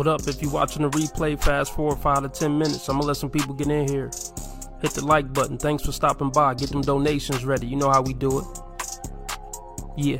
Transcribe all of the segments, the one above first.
What up? If you're watching the replay, fast forward 5 to 10 minutes. I'm gonna let some people get in here. Hit the like button. Thanks for stopping by. Get them donations ready. You know how we do it. Yeah.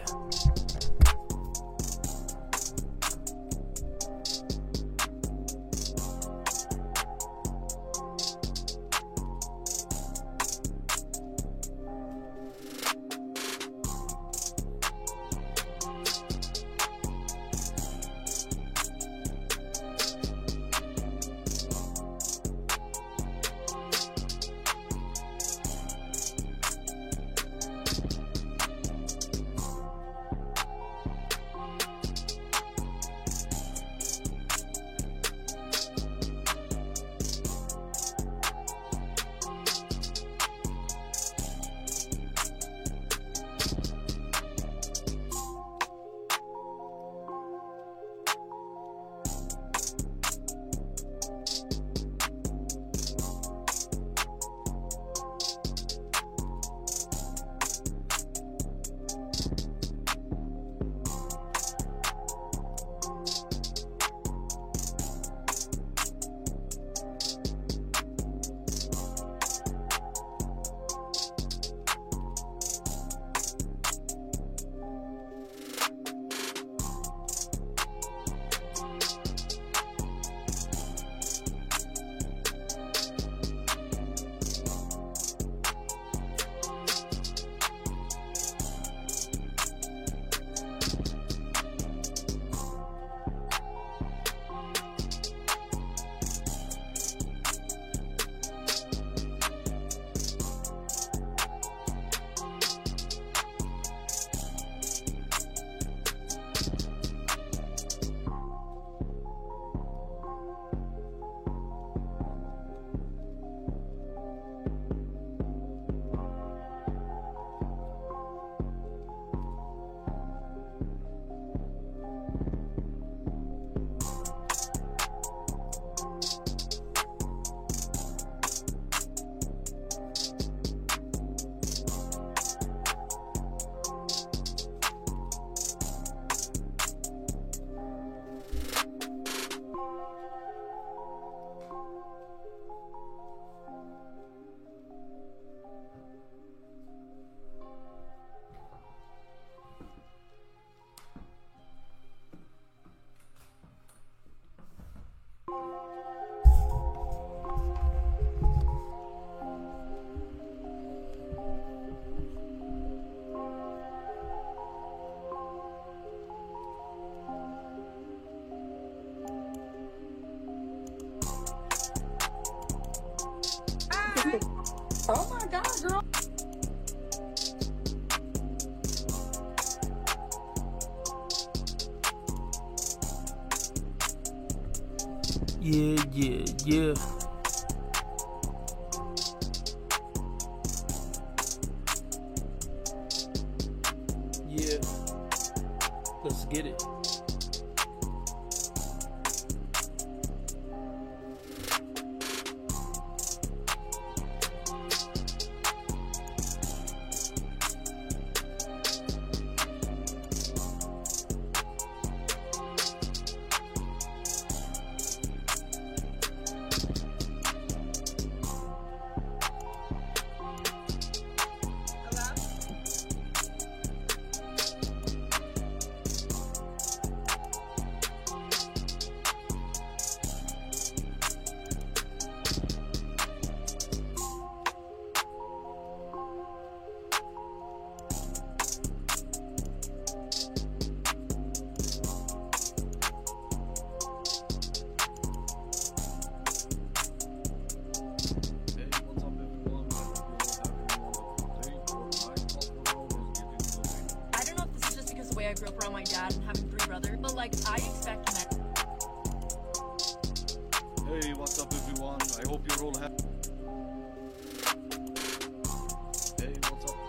Oh my God, girl. Yeah. Yeah. Let's get it. I grew up around my dad and having 3 brothers, but like I expect men. Hey, what's up everyone? I hope you're all happy. Hey, what's up?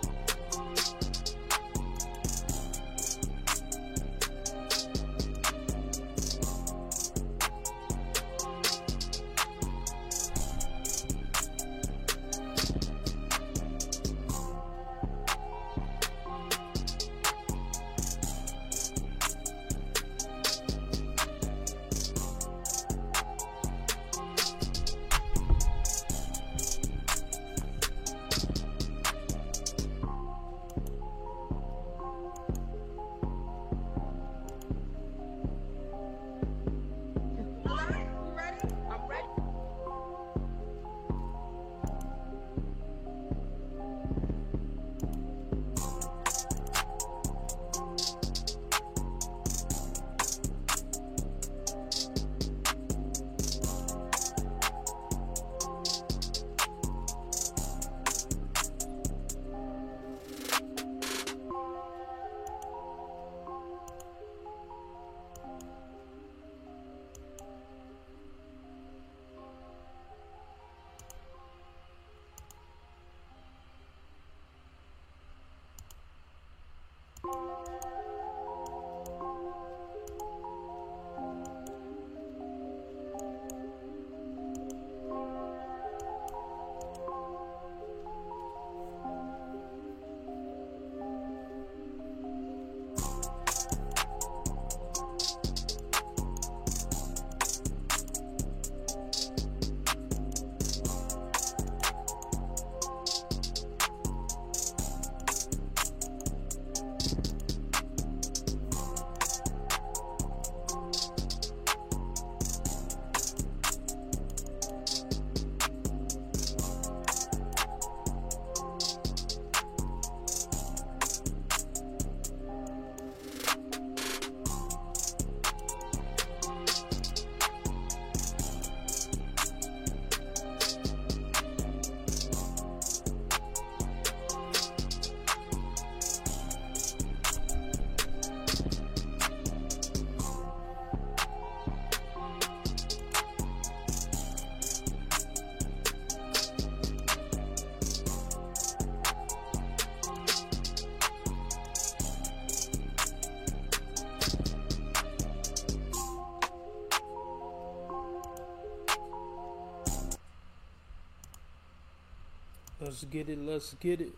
get it. Let's get it.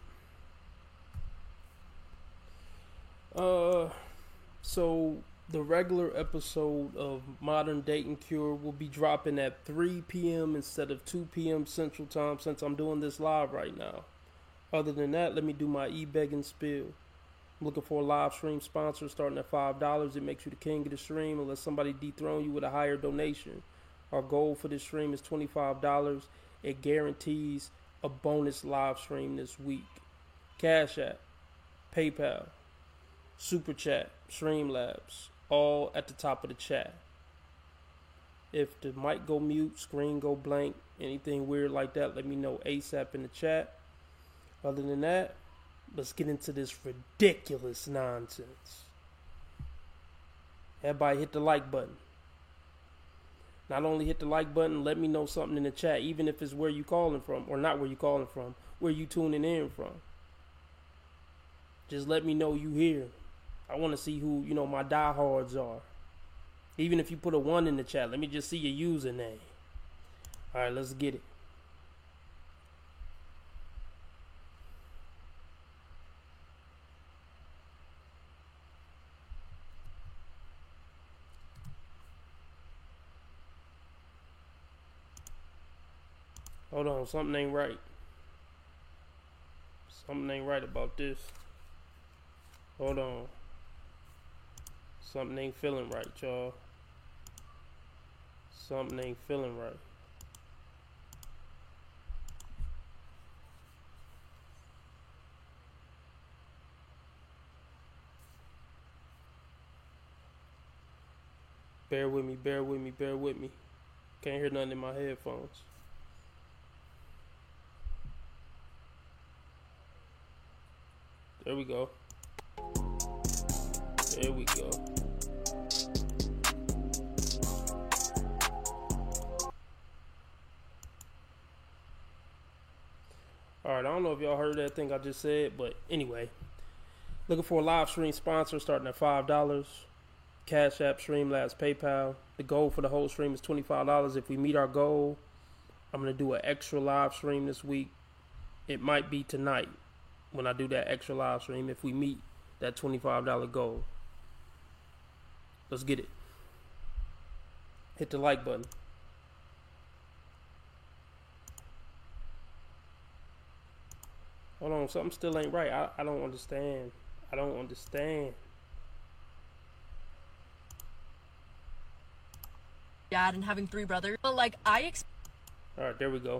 So the regular episode of Modern Dating Cure will be dropping at 3 p.m. instead of 2 p.m. Central Time since I'm doing this live right now. Other than that, let me do my e-begging spiel. I'm looking for a live stream sponsor starting at $5. It makes you the king of the stream unless somebody dethrone you with a higher donation. Our goal for this stream is $25. It guarantees a bonus live stream this week. Cash App, PayPal, Super Chat, Streamlabs, all at the top of the chat. If the mic go mute, screen go blank, anything weird like that, let me know ASAP in the chat. Other than that, let's get into this ridiculous nonsense. Everybody hit the like button. Not only hit the like button, let me know something in the chat, even if it's where you calling from, or not where you calling from, where you tuning in from. Just let me know you here. I want to see who, my diehards are. Even if you put a 1 in the chat, let me just see your username. Alright, let's get it. Hold on, something ain't right. Something ain't right about this. Hold on. Something ain't feeling right, y'all. Something ain't feeling right. Bear with me, bear with me, bear with me. Can't hear nothing in my headphones. There we go. There we go. Alright, I don't know if y'all heard that thing I just said, but anyway. Looking for a live stream sponsor starting at $5. Cash App, Streamlabs, PayPal. The goal for the whole stream is $25. If we meet our goal, I'm going to do an extra live stream this week. It might be tonight when I do that extra live stream if we meet that $25 goal. Let's get it. Hit the like button. Hold on, something still ain't right. I don't understand. I don't understand. Dad and having 3 brothers, but Alright, there we go.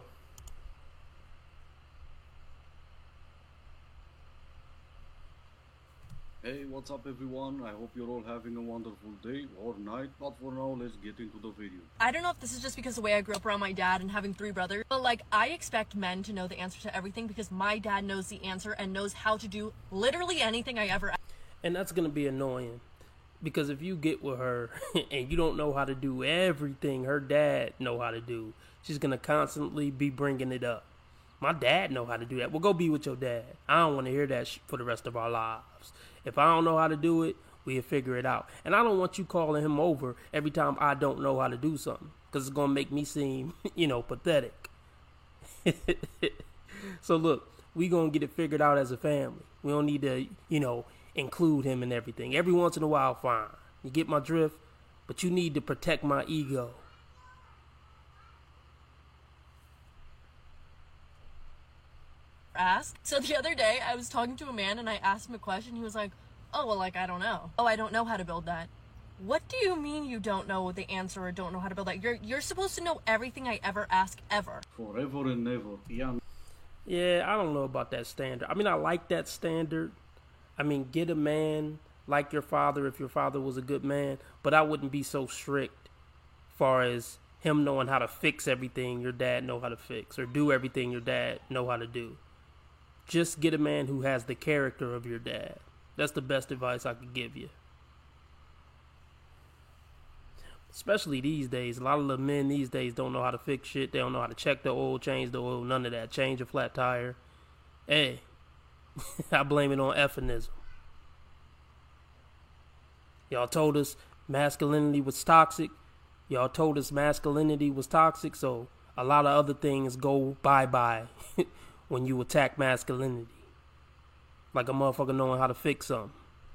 Hey, what's up everyone? I hope you're all having a wonderful day or night, but for now, let's get into the video. I don't know if this is just because the way I grew up around my dad and having 3 brothers, but I expect men to know the answer to everything because my dad knows the answer and knows how to do literally anything I ever. And that's going to be annoying because if you get with her and you don't know how to do everything her dad know how to do, she's going to constantly be bringing it up. My dad know how to do that. Well, go be with your dad. I don't want to hear that for the rest of our lives. If I don't know how to do it, we'll figure it out. And I don't want you calling him over every time I don't know how to do something because it's going to make me seem, pathetic. So look, we going to get it figured out as a family. We don't need to, include him in everything. Every once in a while, fine. You get my drift? But you need to protect my ego. Asked. So the other day I was talking to a man and I asked him a question. He was like, oh, well, I don't know. Oh, I don't know how to build that. What do you mean you don't know the answer or don't know how to build that? You're supposed to know everything I ever ask ever. Forever and never. Yeah, I don't know about that standard. I mean, I like that standard. I mean, get a man like your father if your father was a good man, but I wouldn't be so strict far as him knowing how to fix everything your dad know how to fix or do everything your dad know how to do. Just get a man who has the character of your dad. That's the best advice I could give you. Especially these days. A lot of the men these days don't know how to fix shit. They don't know how to check the oil, change the oil, none of that. Change a flat tire. Hey, I blame it on effinism. Y'all told us masculinity was toxic. Y'all told us masculinity was toxic, so a lot of other things go bye-bye when you attack masculinity. Like a motherfucker knowing how to fix something.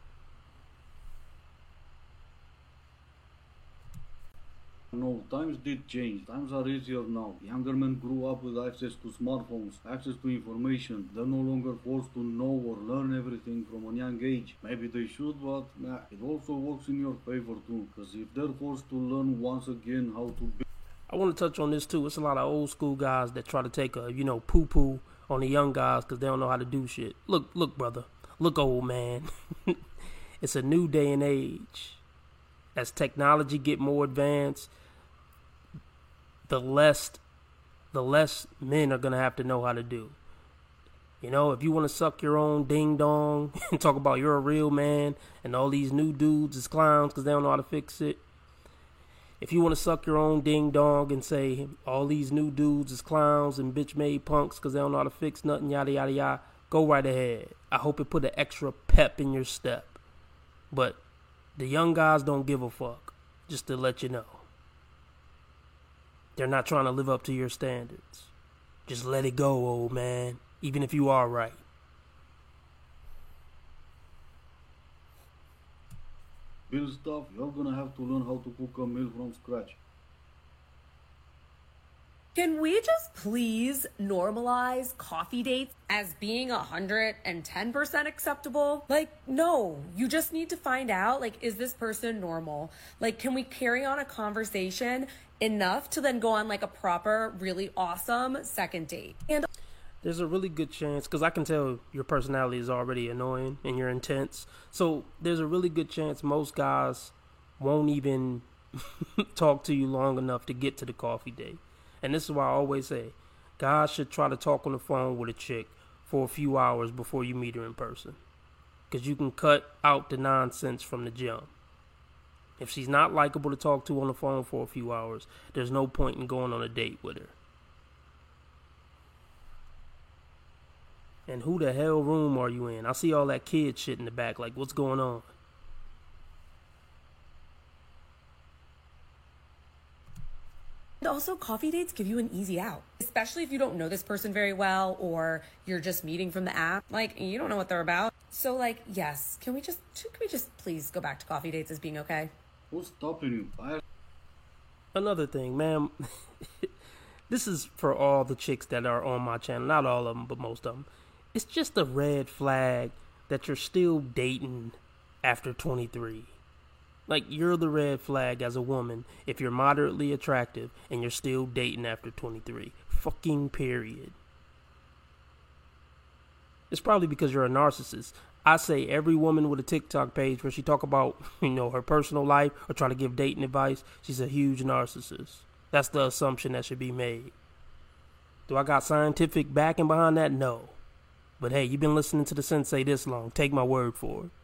No, times did change. Times are easier now. Younger men grew up with access to smartphones, access to information. They're no longer forced to know or learn everything from a young age. Maybe they should, but it also works in your favor too. Because if they're forced to learn once again how to be... I want to touch on this too. It's a lot of old school guys that try to take a, poo-poo on the young guys because they don't know how to do shit. Look, brother. Look, old man. It's a new day and age. As technology get more advanced, the less men are going to have to know how to do. If you want to suck your own ding dong and talk about you're a real man and all these new dudes is clowns because they don't know how to fix it. If you want to suck your own ding dong and say all these new dudes is clowns and bitch made punks because they don't know how to fix nothing, yada, yada, yada, go right ahead. I hope it put an extra pep in your step. But the young guys don't give a fuck, just to let you know. They're not trying to live up to your standards. Just let it go, old man, even if you are right. Build stuff, you're gonna have to learn how to cook a meal from scratch. Can we just please normalize coffee dates as being 110% acceptable? No, you just need to find out, is this person normal? Can we carry on a conversation enough to then go on a proper, really awesome second date? And there's a really good chance, because I can tell your personality is already annoying and you're intense. So there's a really good chance most guys won't even talk to you long enough to get to the coffee date. And this is why I always say, guys should try to talk on the phone with a chick for a few hours before you meet her in person. Because you can cut out the nonsense from the jump. If she's not likable to talk to on the phone for a few hours, there's no point in going on a date with her. And who the hell room are you in? I see all that kid shit in the back. What's going on? also, coffee dates give you an easy out, especially if you don't know this person very well or you're just meeting from the app. You don't know what they're about. So, yes, can we just please go back to coffee dates as being okay? Who's stopping you? Another thing, ma'am. This is for all the chicks that are on my channel. Not all of them, but most of them. It's just a red flag that you're still dating after 23. You're the red flag as a woman if you're moderately attractive and you're still dating after 23. Fucking period. It's probably because you're a narcissist. I say every woman with a TikTok page where she talk about, her personal life or try to give dating advice, she's a huge narcissist. That's the assumption that should be made. Do I got scientific backing behind that? No. But hey, you've been listening to the sensei this long. Take my word for it.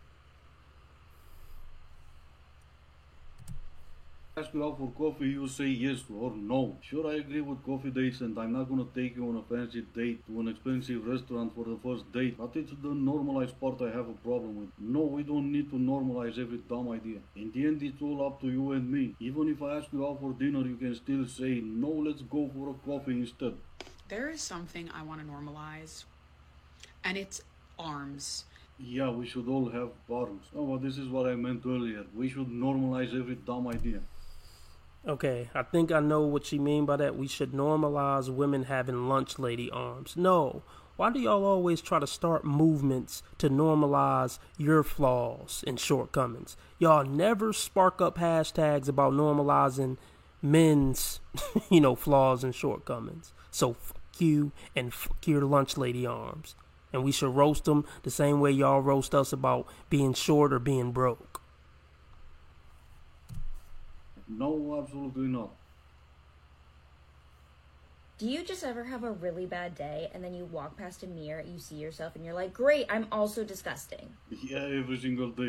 Ask you out for coffee, you say yes or no. Sure, I agree with coffee dates and I'm not gonna take you on a fancy date to an expensive restaurant for the first date, but it's the normalized part I have a problem with. No, we don't need to normalize every dumb idea. In the end, it's all up to you and me. Even if I ask you out for dinner, you can still say, no, let's go for a coffee instead. There is something I want to normalize, and it's arms. Yeah, we should all have arms. Oh, but this is what I meant earlier. We should normalize every dumb idea. Okay, I think I know what you mean by that. We should normalize women having lunch lady arms. No. Why do y'all always try to start movements to normalize your flaws and shortcomings? Y'all never spark up hashtags about normalizing men's, flaws and shortcomings. So fuck you and fuck your lunch lady arms. And we should roast them the same way y'all roast us about being short or being broke. No, absolutely not. Do you just ever have a really bad day and then you walk past a mirror, you see yourself and you're like, great, I'm also disgusting? Yeah, every single day.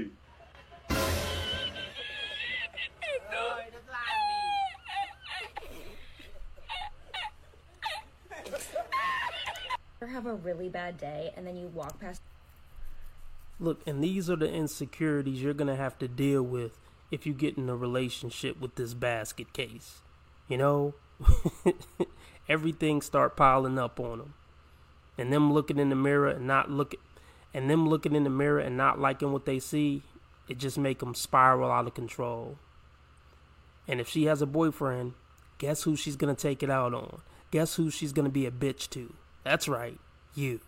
Ever have a really bad day and then you walk past... Look, and these are the insecurities you're going to have to deal with if you get in a relationship with this basket case. Everything start piling up on them. and them looking in the mirror and not looking, and them looking in the mirror and not liking what they see, it just make them spiral out of control. And if she has a boyfriend, guess who she's going to take it out on? Guess who she's going to be a bitch to? That's right, you.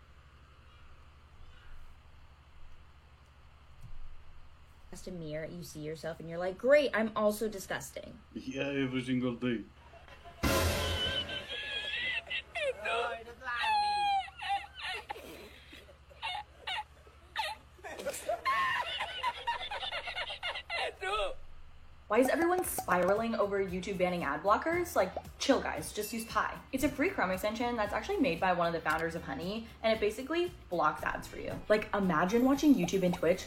A mirror, you see yourself and you're like, great, I'm also disgusting. Yeah, every single day. Why is everyone spiraling over YouTube banning ad blockers? Like, chill guys, just use Pi. It's a free Chrome extension that's actually made by one of the founders of Honey, and it basically blocks ads for you. Like, imagine watching YouTube and Twitch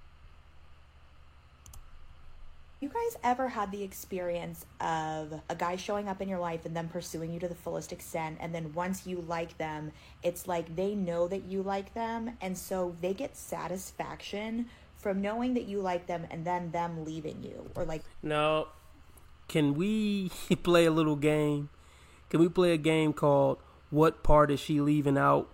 You guys ever had the experience of a guy showing up in your life and them pursuing you to the fullest extent, and then once you like them, it's like they know that you like them, and so they get satisfaction from knowing that you like them and then them leaving you? Or like, now, can we play a little game? Can we play a game called What Part Is She Leaving Out?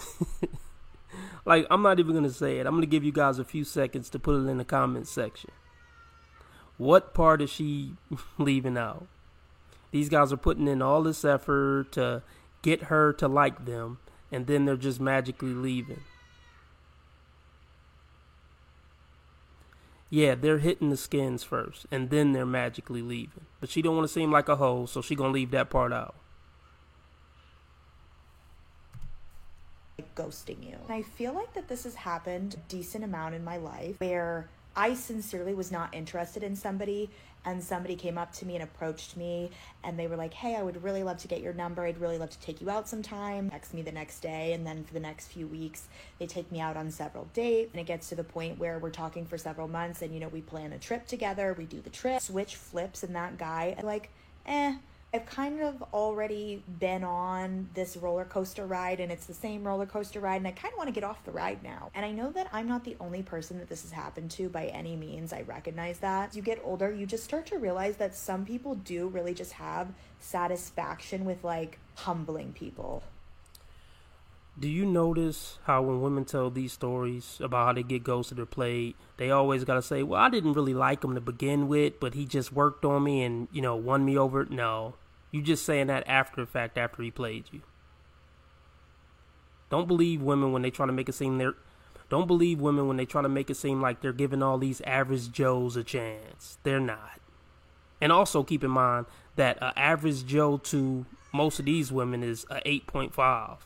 Like, I'm not even going to say it. I'm going to give you guys a few seconds to put it in the comments section. What part is she leaving out? These guys are putting in all this effort to get her to like them, and then they're just magically leaving. Yeah, they're hitting the skins first, and then they're magically leaving. But she don't want to seem like a hoe, so she gonna leave that part out. Ghosting you. And I feel like that this has happened a decent amount in my life where I sincerely was not interested in somebody, and somebody came up to me and approached me, and they were like, hey, I would really love to get your number. I'd really love to take you out sometime. Text me the next day, and then for the next few weeks, they take me out on several dates, and it gets to the point where we're talking for several months, and, you know, we plan a trip together, we do the trip, switch flips, and that guy, like, I've kind of already been on this roller coaster ride, and it's the same roller coaster ride, and I kind of want to get off the ride now. And I know that I'm not the only person that this has happened to by any means. I recognize that. As you get older, you just start to realize that some people do really just have satisfaction with, like, humbling people. Do you notice how when women tell these stories about how they get ghosted or played, they always got to say, well, I didn't really like him to begin with, but he just worked on me and, you know, won me over? No. You just saying that after the fact, after he played you. Don't believe women when they try to make it seem like they're giving all these average Joes a chance. They're not. And also keep in mind that an average Joe to most of these women is a 8.5.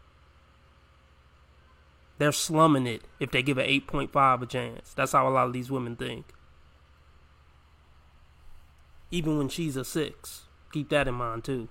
They're slumming it if they give an 8.5 a chance. That's how a lot of these women think. Even when she's a 6. Keep that in mind too.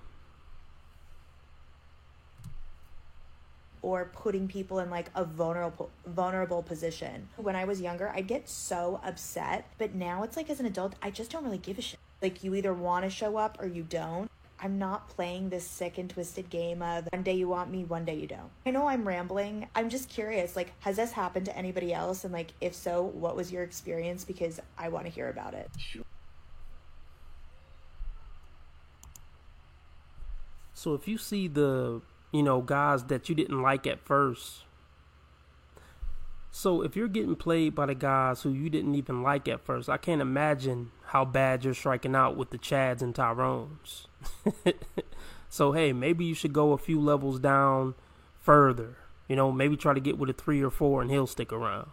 Or putting people in like a vulnerable position. When I was younger, I'd get so upset. But now it's like as an adult, I just don't really give a shit. Like you either want to show up or you don't. I'm not playing this sick and twisted game of one day you want me, one day you don't. I know I'm rambling. I'm just curious, like, has this happened to anybody else? And like, if so, what was your experience? Because I want to hear about it. So if you see the, you know, guys that you didn't like at first. So if you're getting played by the guys who you didn't even like at first, I can't imagine how bad you're striking out with the Chads and Tyrones. So, hey, maybe you should go a few levels down further. You know, maybe try to get with a 3 or 4 and he'll stick around.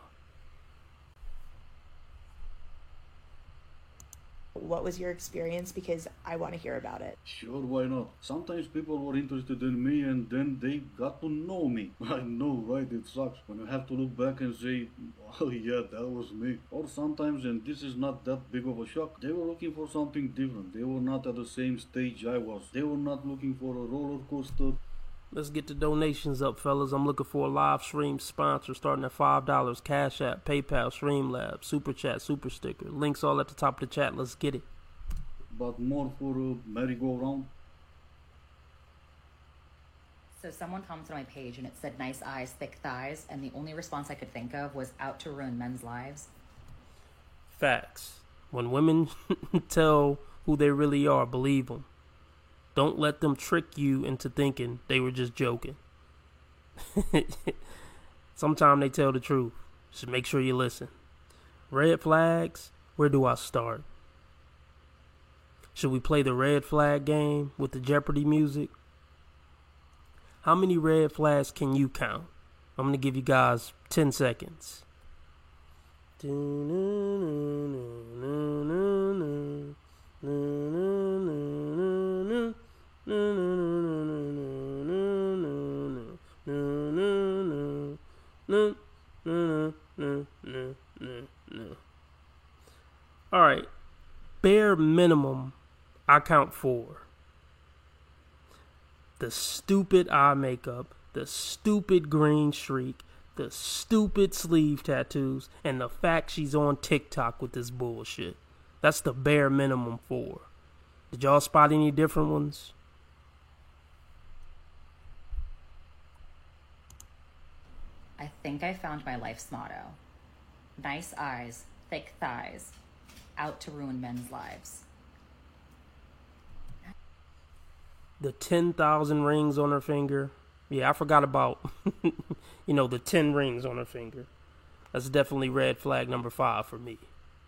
What was your experience? Because I want to hear about it. Sure, why not? Sometimes people were interested in me and then they got to know me. I know, right? It sucks when you have to look back and say, oh yeah, that was me. Or sometimes, and this is not that big of a shock, they were looking for something different. They were not at the same stage I was. They were not looking for a roller coaster. Let's get the donations up, fellas. I'm looking for a live stream sponsor starting at $5. Cash App, PayPal, Streamlabs, Super Chat, Super Sticker. Links all at the top of the chat. Let's get it. But more for a merry-go-round. So someone commented on my page and it said nice eyes, thick thighs, and the only response I could think of was out to ruin men's lives. Facts. When women tell who they really are, believe them. Don't let them trick you into thinking they were just joking. Sometimes they tell the truth. So make sure you listen. Red flags, where do I start? Should we play the red flag game with the Jeopardy music? How many red flags can you count? I'm going to give you guys 10 seconds. All right, bare minimum, I count 4. The stupid eye makeup, the stupid green streak, the stupid sleeve tattoos, and the fact she's on TikTok with this bullshit. That's the bare minimum 4. Did y'all spot any different ones? I think I found my life's motto. Nice eyes, thick thighs, out to ruin men's lives. The 10,000 rings on her finger. Yeah, I forgot about, the 10 rings on her finger. That's definitely red flag number 5 for me.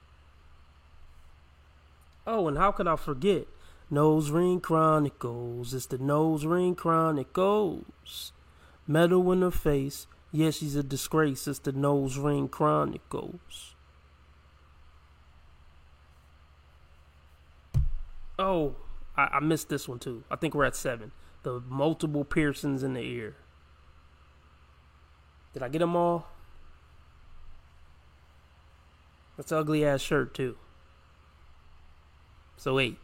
Oh, and how could I forget? Nose ring chronicles. It's the nose ring chronicles. Metal in her face. Yeah, she's a disgrace. It's the nose ring chronicles. Oh, I missed this one too. I think we're at 7. The multiple piercings in the ear. Did I get them all? That's an ugly ass shirt too. So 8.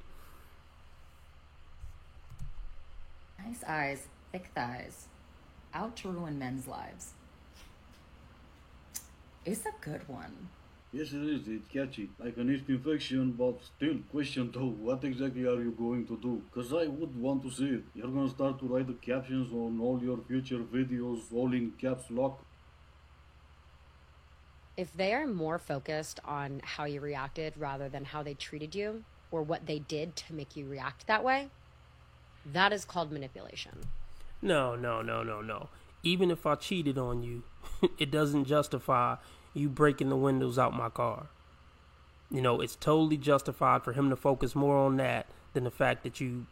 Nice eyes, thick thighs, out to ruin men's lives. It's a good one. Yes, it is. It's catchy. Like an yeast infection, but still, question though, what exactly are you going to do? Cause I would want to see it. You're gonna start to write the captions on all your future videos, all in caps lock. If they are more focused on how you reacted rather than how they treated you or what they did to make you react that way, that is called manipulation. No. Even if I cheated on you, it doesn't justify you breaking the windows out my car. It's totally justified for him to focus more on that than the fact that you...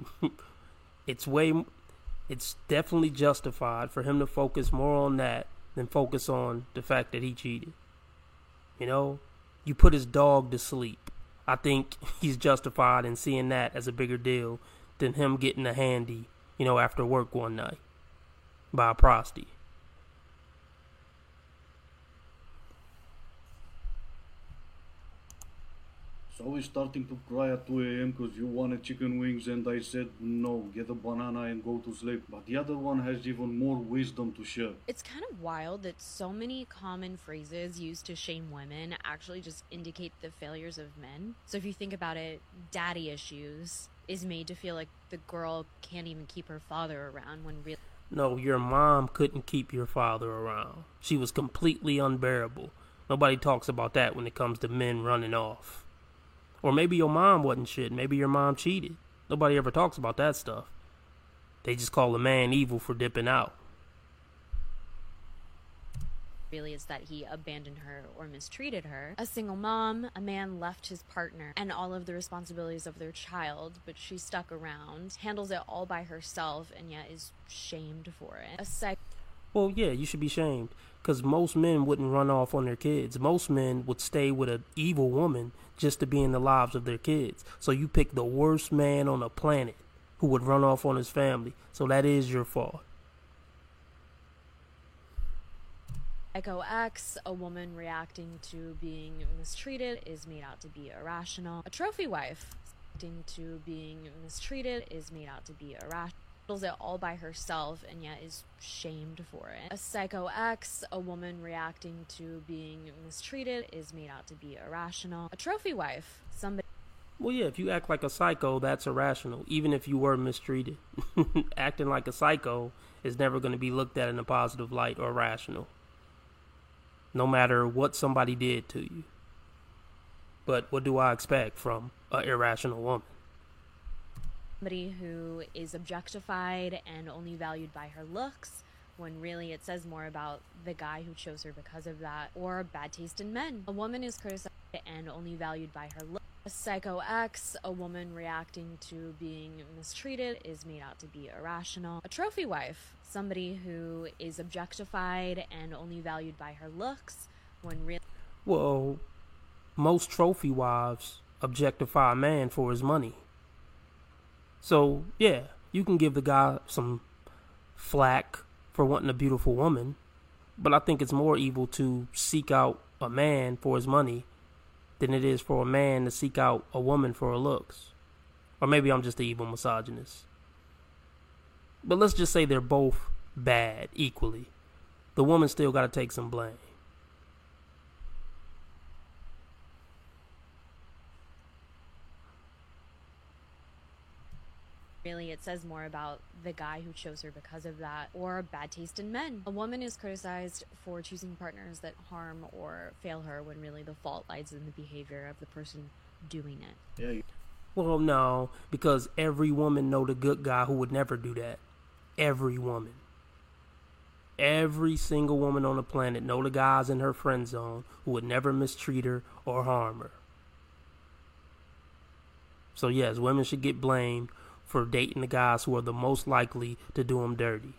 It's definitely justified for him to focus more on that than focus on the fact that he cheated. You put his dog to sleep. I think he's justified in seeing that as a bigger deal than him getting a handy, after work one night by a prosty. So I was starting to cry at 2 a.m. because you wanted chicken wings and I said no, get a banana and go to sleep. But the other one has even more wisdom to share. It's kind of wild that so many common phrases used to shame women actually just indicate the failures of men. So if you think about it, daddy issues is made to feel like the girl can't even keep her father around when really... No, your mom couldn't keep your father around. She was completely unbearable. Nobody talks about that when it comes to men running off. Or maybe your mom wasn't shit. Maybe your mom cheated. Nobody ever talks about that stuff. They just call a man evil for dipping out. Really is that he abandoned her or mistreated her. A single mom, a man left his partner and all of the responsibilities of their child, but she stuck around, handles it all by herself, and yet is shamed for it. Well, yeah, you should be shamed, because most men wouldn't run off on their kids. Most men would stay with an evil woman just to be in the lives of their kids. So you pick the worst man on the planet who would run off on his family. So that is your fault. Psycho X, a woman reacting to being mistreated is made out to be irrational. A trophy wife reacting to being mistreated is made out to be irrational. Handles it all by herself and yet is shamed for it. A Psycho X, a woman reacting to being mistreated is made out to be irrational. A trophy wife, somebody... Well, yeah, if you act like a psycho, that's irrational, even if you were mistreated. Acting like a psycho is never going to be looked at in a positive light or rational, no matter what somebody did to you. But what do I expect from an irrational woman? Somebody who is objectified and only valued by her looks, when really it says more about the guy who chose her because of that, or bad taste in men. A woman is criticized and only valued by her looks. A psycho ex, a woman reacting to being mistreated, is made out to be irrational. A trophy wife, somebody who is objectified and only valued by her looks, when really... Well, most trophy wives objectify a man for his money. So, yeah, you can give the guy some flack for wanting a beautiful woman, but I think it's more evil to seek out a man for his money than it is for a man to seek out a woman for her looks. Or maybe I'm just an evil misogynist. But let's just say they're both bad equally. The woman still got to take some blame. Really, it says more about the guy who chose her because of that, or bad taste in men. A woman is criticized for choosing partners that harm or fail her, when really the fault lies in the behavior of the person doing it. Yeah. Well, no, because every woman know the good guy who would never do that. Every woman. Every single woman on the planet know the guys in her friend zone who would never mistreat her or harm her. So yes, women should get blamed for dating the guys who are the most likely to do them dirty.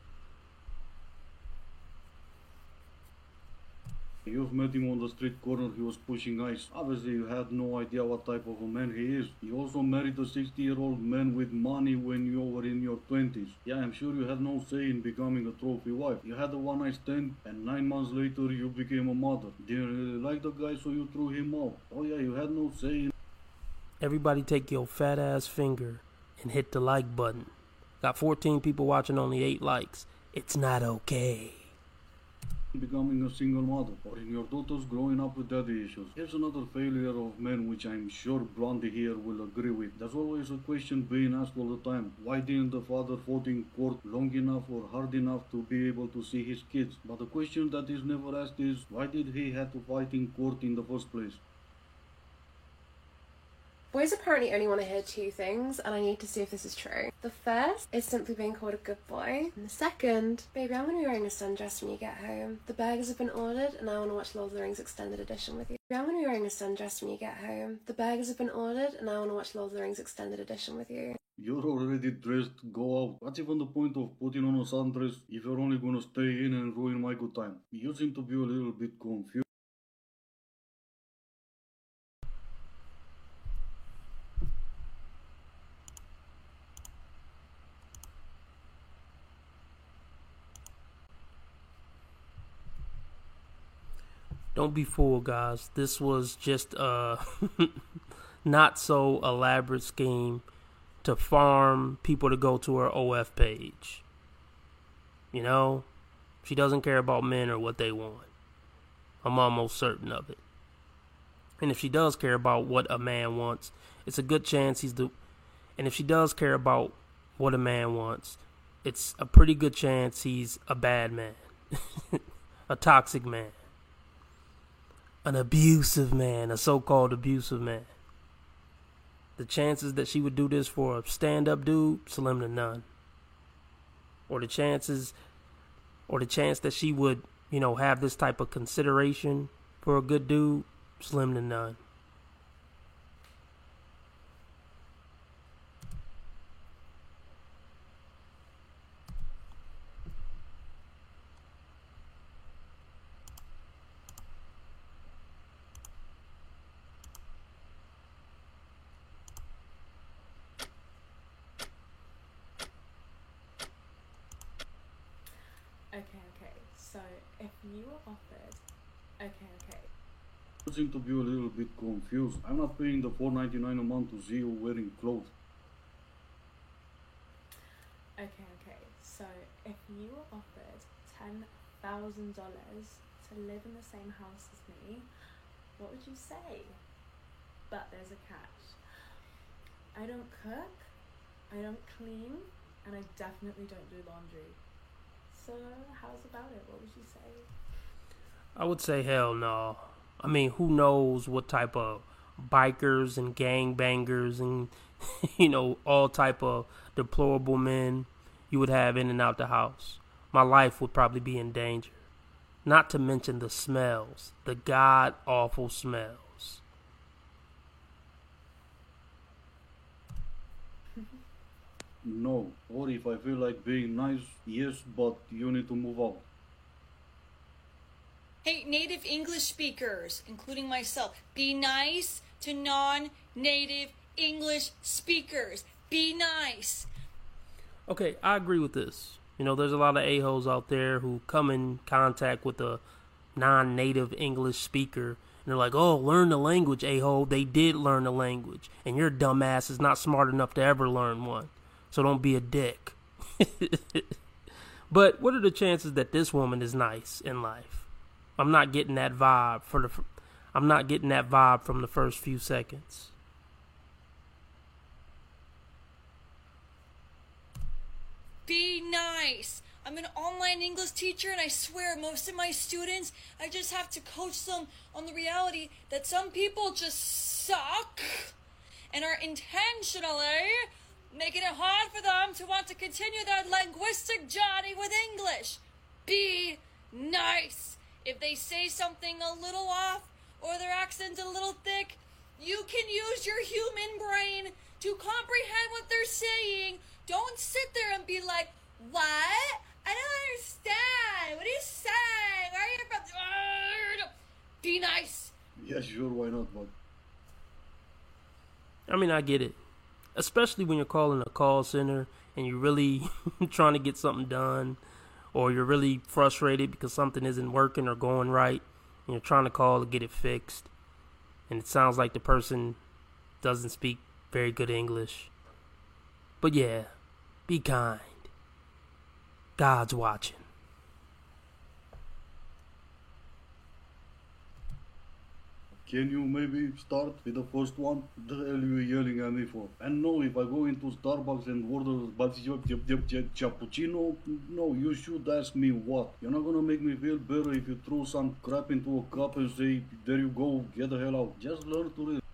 You've met him on the street corner, he was pushing ice. Obviously you had no idea what type of a man he is. You also married a 60-year-old man with money when you were in your 20s. Yeah, I'm sure you had no say in becoming a trophy wife. You had a one-night stand and 9 months later you became a mother. Didn't really like the guy, so you threw him out. Oh yeah, you had no say in... Everybody take your fat ass finger and hit the like button. Got 14 people watching, only 8 likes. It's not okay. Becoming a single mother, or in your daughters growing up with daddy issues. Here's another failure of men which I'm sure Blondie here will agree with. There's always a question being asked all the time. Why didn't the father fought in court long enough or hard enough to be able to see his kids? But the question that is never asked is, why did he have to fight in court in the first place? Boys apparently only want to hear 2 things, and I need to see if this is true. The first is simply being called a good boy. And the second, baby, I'm going to be wearing a sundress when you get home. The burgers have been ordered, and I want to watch Lord of the Rings Extended Edition with you. I'm going to be wearing a sundress when you get home. The burgers have been ordered, and I want to watch Lord of the Rings Extended Edition with you. You're already dressed, go out. What's even the point of putting on a sundress if you're only going to stay in and ruin my good time? You seem to be a little bit confused. Don't be fooled, guys. This was just a not so elaborate scheme to farm people to go to her OF page. You know, she doesn't care about men or what they want. I'm almost certain of it. And if she does care about what a man wants, it's a good chance and if she does care about what a man wants, it's a pretty good chance he's a bad man. A toxic man. An abusive man, a so-called abusive man. The chances that she would do this for a stand-up dude, slim to none. Or the chance that she would, have this type of consideration for a good dude, slim to none. Okay, so if you were offered... Okay. You seem to be a little bit confused. I'm not paying the $4.99 a month to see you wearing clothes. Okay, so if you were offered $10,000 to live in the same house as me, what would you say? But there's a catch. I don't cook, I don't clean, and I definitely don't do laundry. So, how's about it? What would you say? I would say hell no. I mean, who knows what type of bikers and gangbangers and, all type of deplorable men you would have in and out the house. my life would probably be in danger. Not to mention the smells, the god-awful smells. No. Or if I feel like being nice, yes, but you need to move out. Hey, native English speakers, including myself, be nice to non-native English speakers. Be nice. Okay, I agree with this. You know, there's a lot of a-holes out there who come in contact with a non-native English speaker, and they're like, oh, learn the language, a-hole. They did learn the language, and your dumbass is not smart enough to ever learn one. So don't be a dick. But what are the chances that this woman is nice in life? I'm not getting that vibe from the first few seconds. Be nice. I'm an online English teacher, and I swear most of my students, I just have to coach them on the reality that some people just suck and are intentionally making it hard for them to want to continue their linguistic journey with English. Be nice. If they say something a little off or their accent's a little thick, you can use your human brain to comprehend what they're saying. Don't sit there and be like, what? I don't understand. What are you saying? Where are you from? Be nice. Yeah, sure, why not, bud? I mean, I get it. Especially when you're calling a call center and you're really trying to get something done, or you're really frustrated because something isn't working or going right, and you're trying to call to get it fixed, and it sounds like the person doesn't speak very good English. But yeah, be kind. God's watching. Can you maybe start with the first one? The hell you yelling at me for? And no, if I go into Starbucks and order cappuccino, no, you should ask me what. You're not gonna make me feel better if you throw some crap into a cup and say, there you go, get the hell out. Just learn to read.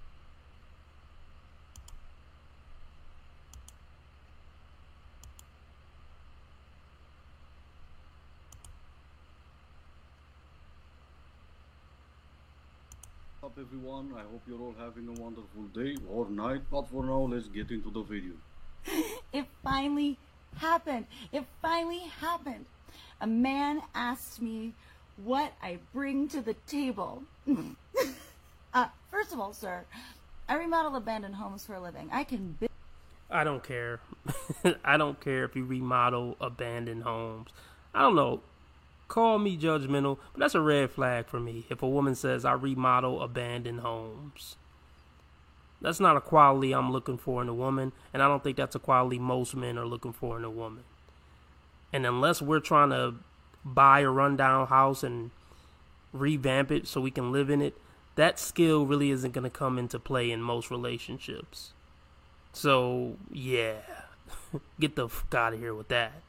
Up everyone, I hope you're all having a wonderful day or night, but for now let's get into the video. It finally happened. It finally happened. A man asked me what I bring to the table. First of all, sir, I remodel abandoned homes for a living. I don't care. I don't care if you remodel abandoned homes. I don't know. Call me judgmental, but that's a red flag for me if a woman says I remodel abandoned homes. That's not a quality I'm looking for in a woman, and I don't think that's a quality most men are looking for in a woman. And unless we're trying to buy a rundown house and revamp it so we can live in it, that skill really isn't going to come into play in most relationships. So, yeah, get the fuck out of here with that.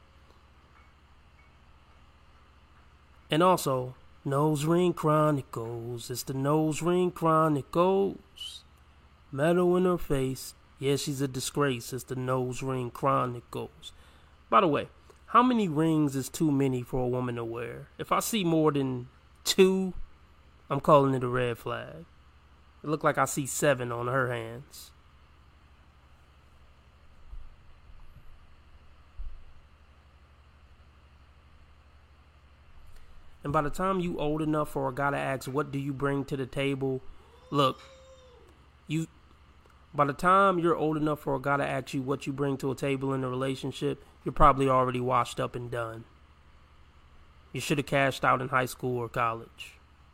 And also, Nose Ring Chronicles. It's the Nose Ring Chronicles. Metal in her face. Yeah, she's a disgrace. It's the Nose Ring Chronicles. By the way, how many rings is too many for a woman to wear? If I see more than 2, I'm calling it a red flag. It looked like I see 7 on her hands. And by the time you old enough for a guy to ask, what do you bring to the table? Look, by the time you're old enough for a guy to ask you what you bring to a table in a relationship, you're probably already washed up and done. You should have cashed out in high school or college.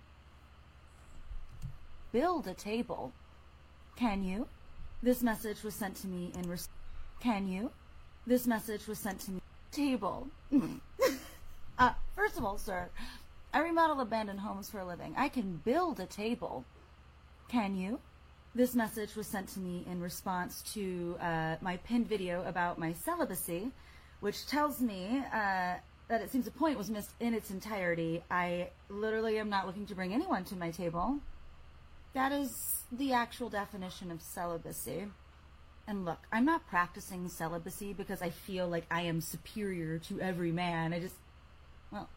build a table. Can you? This message was sent to me in Can you? This message was sent to me. Table. First of all, sir, I remodel abandoned homes for a living. I can build a table. Can you? This message was sent to me in response to my pinned video about my celibacy, which tells me that it seems a point was missed in its entirety. I literally am not looking to bring anyone to my table. That is the actual definition of celibacy. And look, I'm not practicing celibacy because I feel like I am superior to every man. well,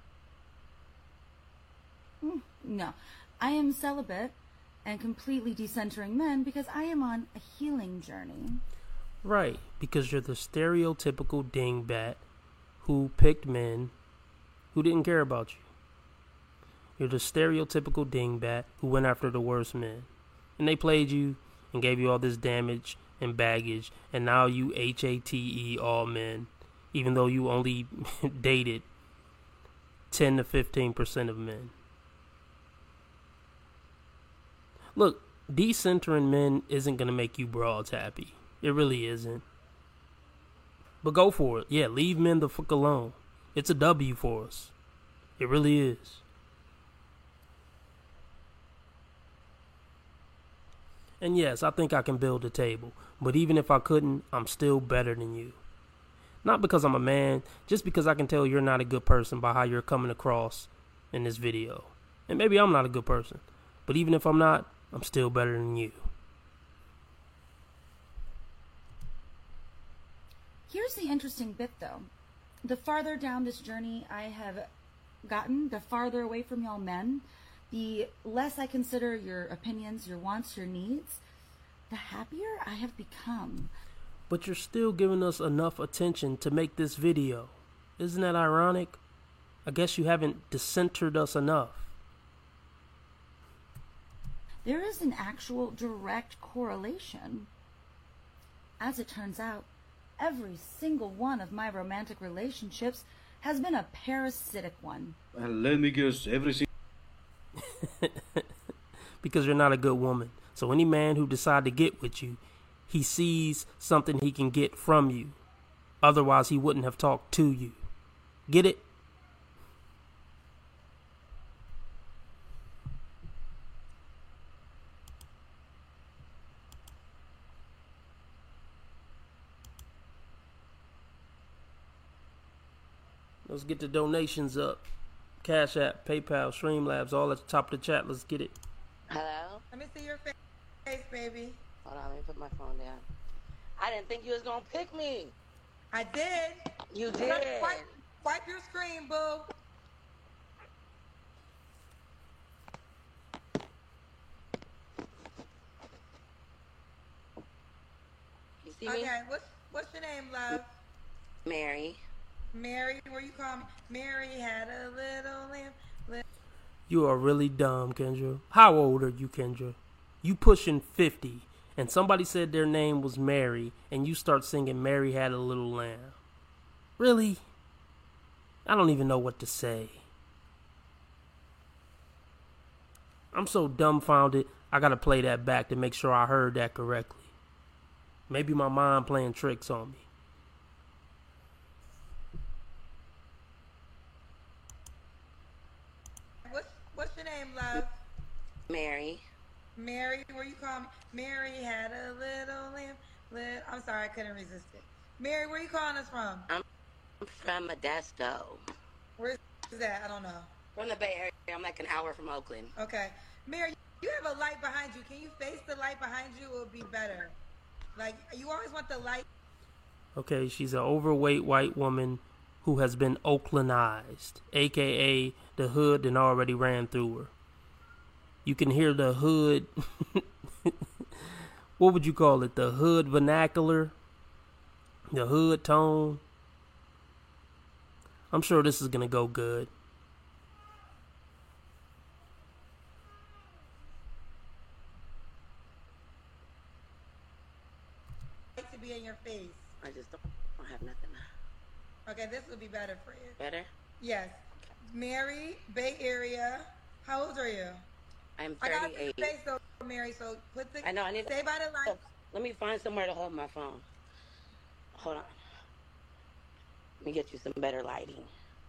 no. I am celibate and completely decentering men because I am on a healing journey. Right, because you're the stereotypical dingbat who picked men who didn't care about you. You're the stereotypical dingbat who went after the worst men. And they played you and gave you all this damage and baggage, and now you HATE all men, even though you only dated 10 to 15% of men. Look, decentering men isn't going to make you broads happy. It really isn't. But go for it. Yeah, leave men the fuck alone. It's a W for us. It really is. And yes, I think I can build a table. But even if I couldn't, I'm still better than you. Not because I'm a man, just because I can tell you're not a good person by how you're coming across in this video. And maybe I'm not a good person. But even if I'm not, I'm still better than you. Here's the interesting bit, though. The farther down this journey I have gotten, the farther away from y'all men, the less I consider your opinions, your wants, your needs, the happier I have become. But you're still giving us enough attention to make this video. Isn't that ironic? I guess you haven't decentered us enough. There is an actual direct correlation. As it turns out, every single one of my romantic relationships has been a parasitic one. And let me guess, everything. Because you're not a good woman. So any man who decides to get with you, he sees something he can get from you. Otherwise, he wouldn't have talked to you. Get it? Let's get the donations up. Cash App, PayPal, Streamlabs, all at the top of the chat. Let's get it. Hello? Let me see your face, baby. Hold on, let me put my phone down. I didn't think you was gonna pick me. I did. You did. Wipe your screen, boo. You see me? Okay, what's your name, love? Mary. Mary, where you call me? Mary had a little lamb. You are really dumb, Kendra. How old are you, Kendra? You pushing 50, and somebody said their name was Mary, and you start singing Mary Had a Little Lamb. Really? I don't even know what to say. I'm so dumbfounded, I gotta play that back to make sure I heard that correctly. Maybe my mind playing tricks on me. What's your name, love? Mary. Mary, where you call me? Mary had a little lamb. I'm sorry, I couldn't resist it. Mary, where you calling us from? I'm from Modesto. Where's that? I don't know. From the Bay Area. I'm like an hour from Oakland. Okay. Mary, you have a light behind you. Can you face the light behind you? It would be better. Like, you always want the light. Okay, she's an overweight white woman who has been Oaklandized, a.k.a. the hood that already ran through her. You can hear the hood, what would you call it, the hood vernacular, the hood tone. I'm sure this is going to go good. To be in your face. I just don't have nothing. Okay, this would be better for you. Better? Yes. Mary, Bay Area. How old are you? I'm 38. I got your face though, Mary, so put the... I know, I need Stay by the light. Let me find somewhere to hold my phone. Hold on. Let me get you some better lighting.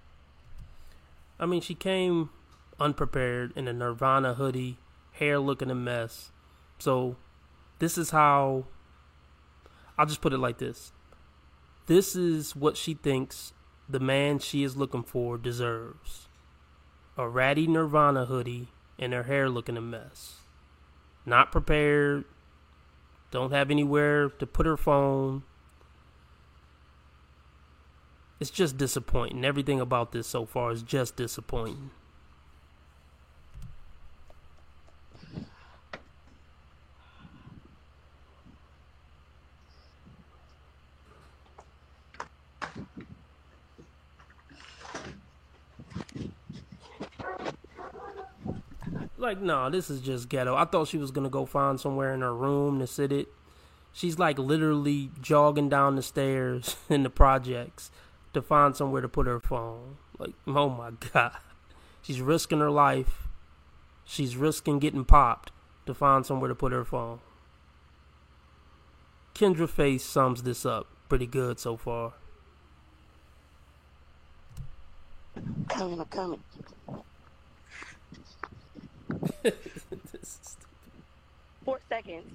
I mean, she came unprepared in a Nirvana hoodie, hair looking a mess. So, this is how... I'll just put it like this. This is what she thinks the man she is looking for deserves. A ratty Nirvana hoodie and her hair looking a mess. Not prepared. Don't have anywhere to put her phone. It's just disappointing. Everything about this so far is just disappointing. Like, no, this is just ghetto. I thought she was gonna go find somewhere in her room to sit it. She's like literally jogging down the stairs in the projects to find somewhere to put her phone. Like, oh my God. She's risking her life. She's risking getting popped to find somewhere to put her phone. Kendra Face sums this up pretty good so far. I'm coming. 4 seconds.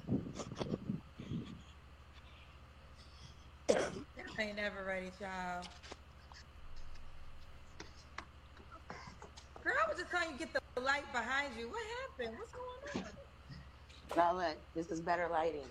I ain't never ready, child. Girl, I was just trying to get the light behind you. What happened? What's going on? Now look, this is better lighting.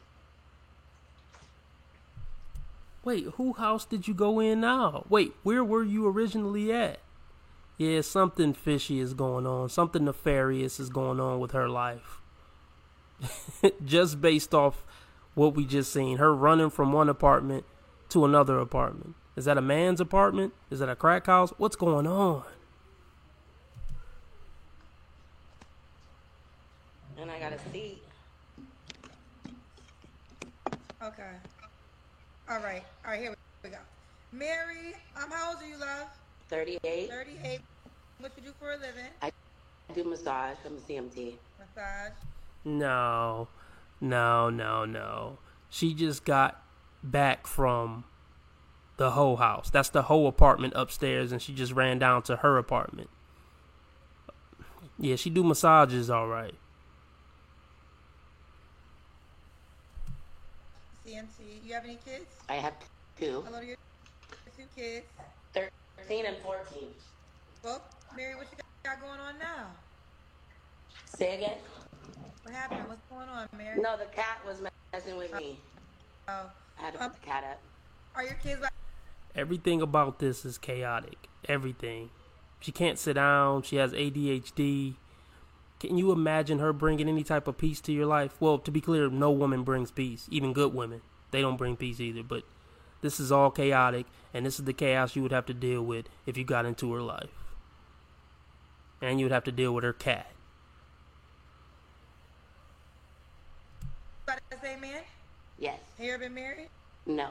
Wait, who house did you go in now? Wait, where were you originally at? Yeah, something fishy is going on. Something nefarious is going on with her life. Just based off what we just seen. Her running from one apartment to another apartment. Is that a man's apartment? Is that a crack house? What's going on? And I got a seat. Okay. All right, here we go. Mary, how old are you, love? 38. 38. What you do for a living? I do massage. I'm a CMT. Massage. No. She just got back from the whole house. That's the whole apartment upstairs, and she just ran down to her apartment. Yeah, she do massages all right. CMT. You have any kids? I have 2. How old are your 2 kids? 13 and 14. Well, Mary, what you got going on now? Say again? What happened? What's going on, Mary? No, the cat was messing with me. Oh. I had to put the cat up. Are your kids like... Everything about this is chaotic. Everything. She can't sit down. She has ADHD. Can you imagine her bringing any type of peace to your life? Well, to be clear, no woman brings peace. Even good women. They don't bring peace either. But this is all chaotic, and this is the chaos you would have to deal with if you got into her life. And you would have to deal with her cat. By the same man? Yes. Have you ever been married? No.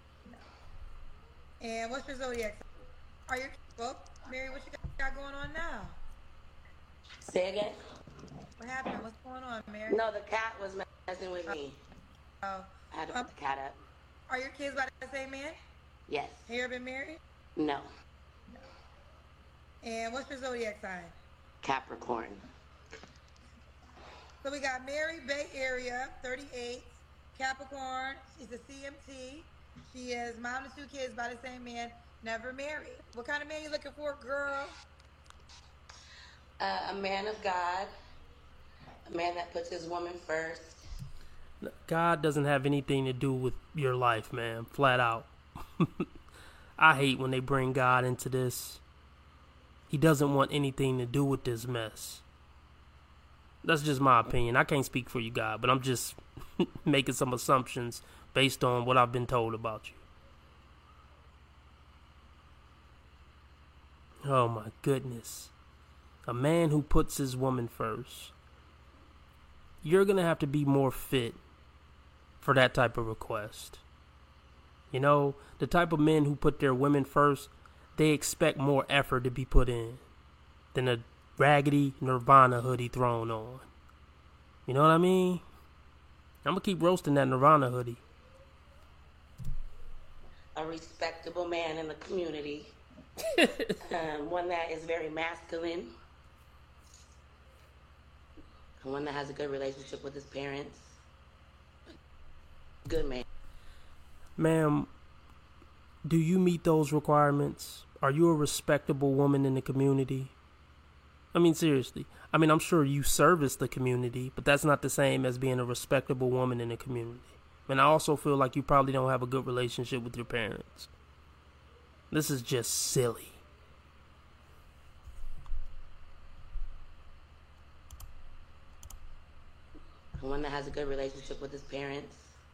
And what's your zodiac? Are your well, Mary, what you got going on now? Say again? What happened? What's going on, Mary? No, the cat was messing with me. Oh. I had to put the cat up. Are your kids by the same man? Yes. Have you ever been married? No. And what's your zodiac sign? Capricorn. So we got Mary, Bay Area, 38, Capricorn. She's a CMT. She is mom to 2 kids by the same man, never married. What kind of man you looking for, girl? A man of God. A man that puts his woman first. God doesn't have anything to do with your life, man. Flat out. I hate when they bring God into this. He doesn't want anything to do with this mess. That's just my opinion. I can't speak for you, God, but I'm just making some assumptions based on what I've been told about you. Oh my goodness. A man who puts his woman first. You're going to have to be more fit for that type of request. You know, the type of men who put their women first, they expect more effort to be put in than a raggedy Nirvana hoodie thrown on. You know what I mean? I'm going to keep roasting that Nirvana hoodie. A respectable man in the community. One that is very masculine. One that has a good relationship with his parents. Good man. Ma'am, do you meet those requirements? Are you a respectable woman in the community? I mean, seriously. I mean, I'm sure you service the community, but that's not the same as being a respectable woman in the community. And I also feel like you probably don't have a good relationship with your parents. This is just silly. One that has a good relationship with his parents.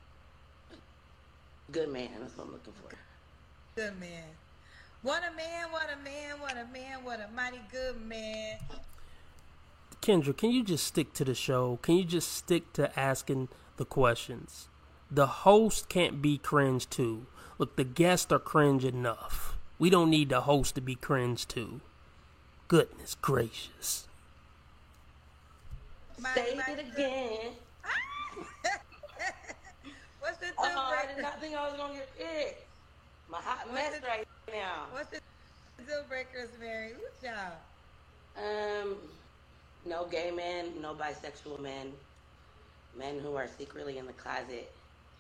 Good man, that's what I'm looking for. Good man. What a man, what a man, what a man, what a mighty good man. Kendra, can you just stick to the show? Can you just stick to asking the questions? The host can't be cringe too. Look, the guests are cringe enough. We don't need the host to be cringe too. Goodness gracious. Say it again. What's the deal I breaker? did not think I was gonna get picked. My hot mess right now. What's the deal breakers, Mary? Good job. No gay men, no bisexual men, men who are secretly in the closet.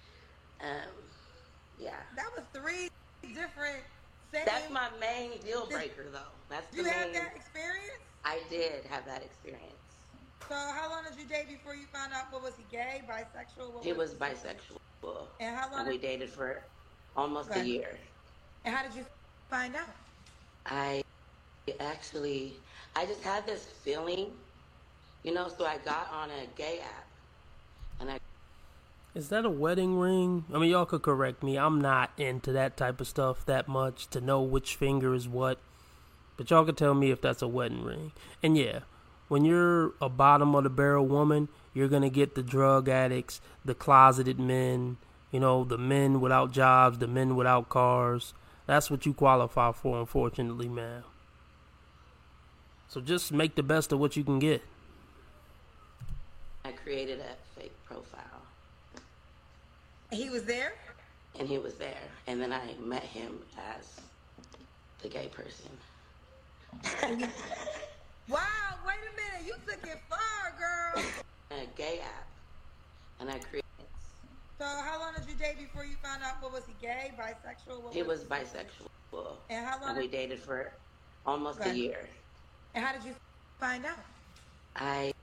Yeah. That was 3 different. That's my main deal breaker, though. That's the You main. had that experience? I did have that experience. So how long did you date before you found out? What was he, gay, bisexual? What He was bisexual. And how long? And we dated for almost a year. And how did you find out? I just had this feeling, so I got on a gay app. And Is that a wedding ring? I mean, y'all could correct me. I'm not into that type of stuff that much to know which finger is what. But y'all could tell me if that's a wedding ring. And yeah, when you're a bottom of the barrel woman, you're going to get the drug addicts, the closeted men, the men without jobs, the men without cars. That's what you qualify for, unfortunately, man. So just make the best of what you can get. I created a fake profile. He was there? And he was there. And then I met him as the gay person. Wow, wait a minute. You took it far, girl. A gay app. And I created. So how long did you date before you found out? What was he, gay, bisexual? He was bisexual. And how long? And we dated for almost a year. And how did you find out? I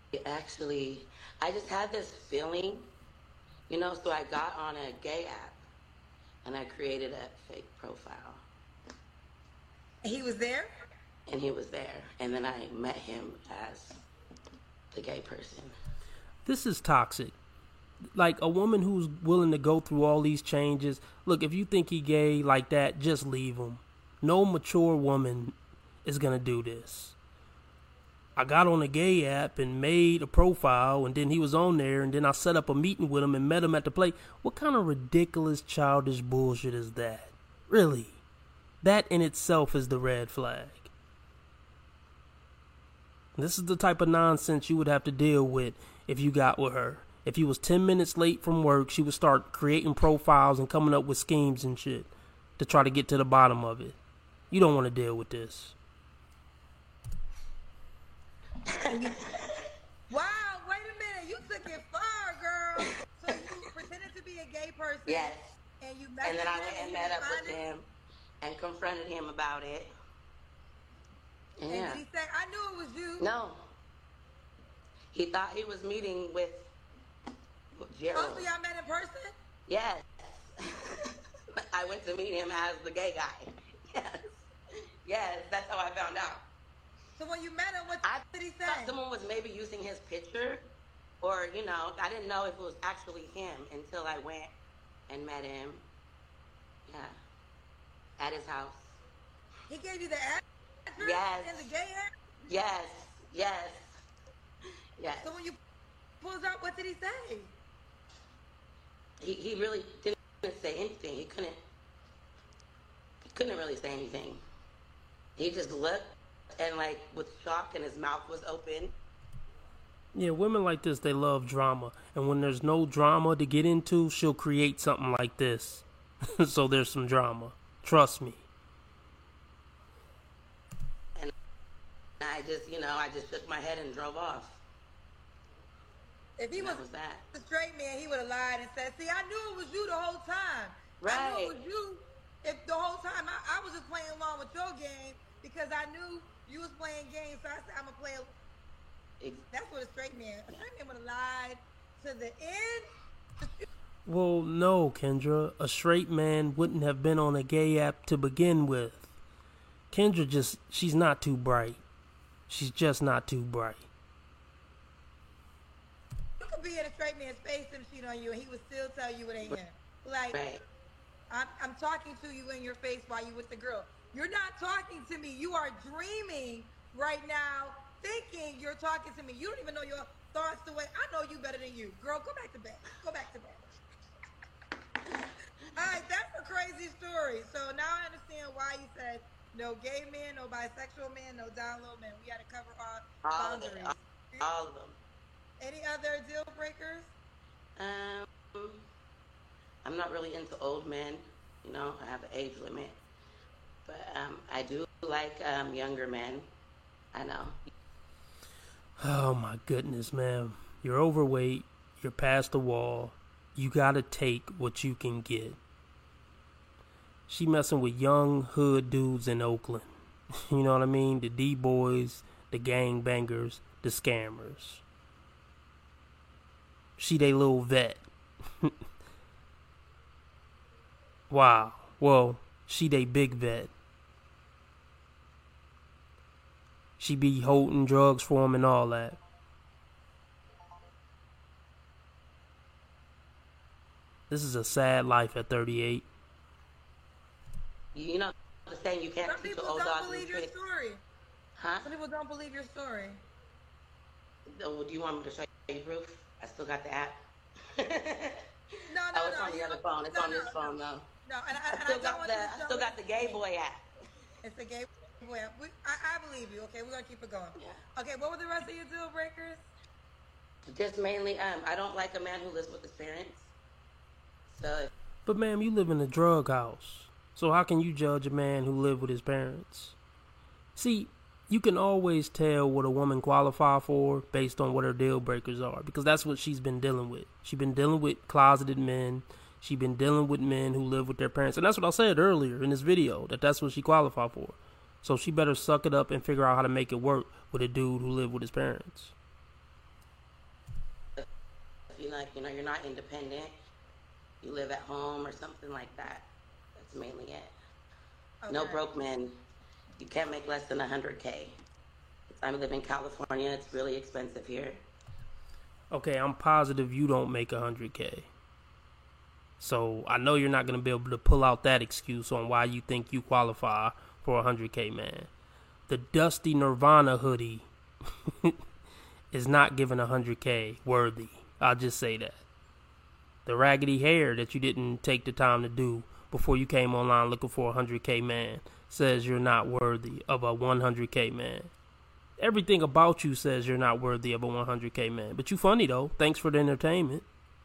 just had this feeling, so I got on a gay app and I created a fake profile. He was there? And he was there. And then I met him as the gay person. This is toxic. Like, a woman who's willing to go through all these changes. Look, if you think he gay like that, just leave him. No mature woman is going to do this. I got on a gay app and made a profile, and then he was on there, and then I set up a meeting with him and met him at the play. What kind of ridiculous, childish bullshit is that? Really? That in itself is the red flag. This is the type of nonsense you would have to deal with if you got with her. If you was 10 minutes late from work, she would start creating profiles and coming up with schemes and shit to try to get to the bottom of it. You don't want to deal with this. Wow, wait a minute. You took it far, girl. So you pretended to be a gay person. Yes. And you And then I went and met up with him and confronted him about it. And Yeah. did he say, I knew it was you? No. He thought he was meeting with Gerald. Oh, so y'all met in person? Yes. I went to meet him as the gay guy. Yes. Yes, that's how I found out. So when you met him, what did he say? I thought someone was maybe using his picture, or, I didn't know if it was actually him until I went and met him. Yeah. At his house. He gave you the address Yes. and the gay address? Yes. Yes. Yes. So when you pulled out, what did he say? He really didn't say anything. He couldn't really say anything. He just looked and with shock, and his mouth was open. Yeah, women like this, they love drama. And when there's no drama to get into, she'll create something like this. So there's some drama. Trust me. And I just shook my head and drove off. If he was that. a straight man, he would have lied and said, see, I knew it was you the whole time. Right. I knew it was you. If the whole time I was just playing along with your game because I knew you was playing games, so I said, I'm going to play. That's what a straight man would have lied to the end. Well, no, Kendra. A straight man wouldn't have been on a gay app to begin with. Kendra she's not too bright. She's just not too bright. You could be in a straight man's face and cheat on you, and he would still tell you it ain't him. Like, Right. I'm talking to you in your face while you with the girl. You're not talking to me. You are dreaming right now, thinking you're talking to me. You don't even know your thoughts the way I know you better than you. Girl, go back to bed. Go back to bed. All right, that's a crazy story. So now I understand why you said no gay men, no bisexual men, no down low men. We got to cover all All of boundaries. them. All of them. Any other deal breakers? I'm not really into old men. You know, I have an age limit. But I do like younger men. I know. Oh my goodness, man. You're overweight. You're past the wall. You gotta take what you can get. She messing with young hood dudes in Oakland. You know what I mean? The D-boys, the gangbangers, the scammers. She they little vet. Wow. Well, she they big vet. She be holding drugs for him and all that. This is a sad life at 38. You know the saying, you can't Some teach an people old don't dog new believe your tricks. story. Huh? Some people don't believe your story. Oh, do you want me to show you proof? I still got the app. No, Oh, it's on the other phone. It's on this phone, though. No, and I I still don't got want the you to I show still me. got the gay boy app. It's the gay boy. I believe you. Okay, we're gonna keep it going. Okay, what were the rest of your deal breakers? Just mainly, I don't like a man who lives with his parents. So, But ma'am, you live in a drug house. So how can you judge a man who lived with his parents? See, you can always tell what a woman qualify for based on what her deal breakers are, because that's what she's been dealing with. She's been dealing with closeted men. She's been dealing with men who live with their parents. And that's what I said earlier in this video, that's what she qualified for. So she better suck it up and figure out how to make it work with a dude who lived with his parents. if you like, you're not independent, you live at home or something like that. That's mainly it. No Okay. broke men. You can't make less than 100K. I live in California. It's really expensive here. Okay, I'm positive you don't make 100K. So I know you're not going to be able to pull out that excuse on why you think you qualify for a 100K man. The Dusty Nirvana hoodie is not giving 100K worthy. I'll just say that. The raggedy hair that you didn't take the time to do before you came online looking for a 100K man says you're not worthy of a 100K man. Everything about you says you're not worthy of a 100K man. But you funny though. Thanks for the entertainment.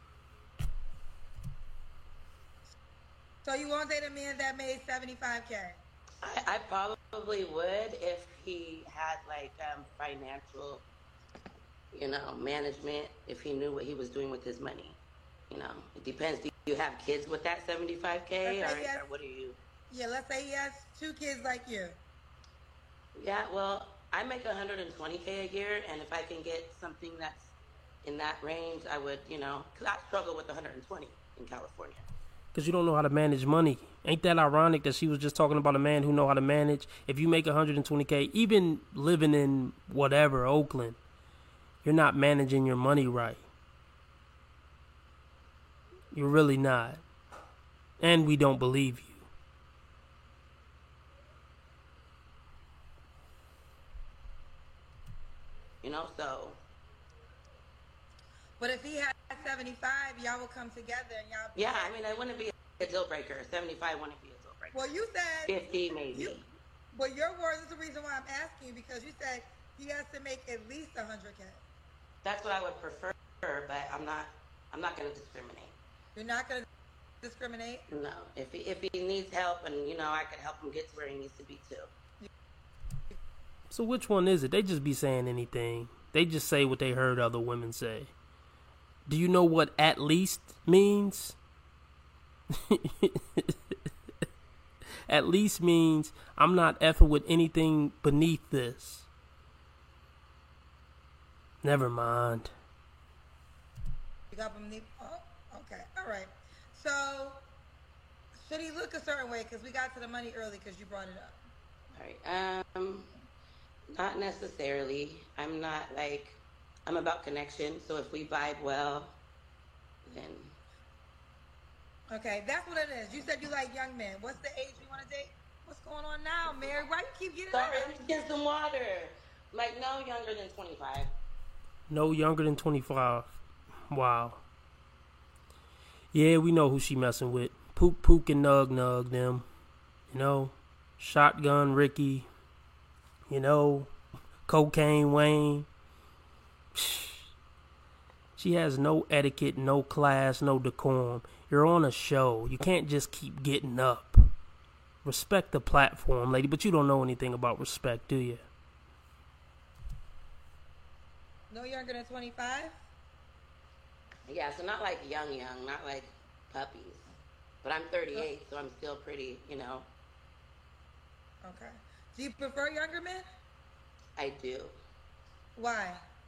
So you won't date a man that made 75K? I probably would if he had financial, management, if he knew what he was doing with his money. It depends. Do you have kids with that 75K or what do you? Yeah, let's say he has 2 kids like you. Yeah, well, I make 120K a year, and if I can get something that's in that range, I would, because I struggle with 120 in California. Because you don't know how to manage money. Ain't that ironic that she was just talking about a man who know how to manage? If you make 120K, even living in whatever, Oakland, you're not managing your money right. You're really not. And we don't believe you. So. But if he had 75, y'all will come together and y'all. Yeah, I mean, it wouldn't be a deal breaker. 75 wouldn't be a deal breaker. Well, you said 50 maybe. But your words is the reason why I'm asking you, because you said he has to make at least 100K. That's what I would prefer, but I'm not going to discriminate. You're not going to discriminate? No. If he needs help, and I could help him get to where he needs to be too. So which one is it? They just be saying anything. They just say what they heard other women say. Do you know what at least means? At least means I'm not effing with anything beneath this. Never mind. You got beneath? Oh, okay. All right. So, should he look a certain way? Because we got to the money early because you brought it up. All right. Not necessarily. I'm not like, I'm about connection. So if we vibe well, then. Okay, that's what it is. You said you like young men. What's the age you want to date? What's going on now, Mary? Why you keep getting Sorry, let me get some water. Like, no younger than 25. No younger than 25. Wow. Yeah, we know who she messing with. Pook Pook and Nug Nug them. You know, Shotgun Ricky. You know, Cocaine Wayne. She has no etiquette, no class, no decorum. You're on a show. You can't just keep getting up. Respect the platform, lady, but you don't know anything about respect, do you? No younger than 25? Yeah, so not like young, not like puppies. But I'm 38, so I'm still pretty, you know. Okay. Do you prefer younger men? I do. Why?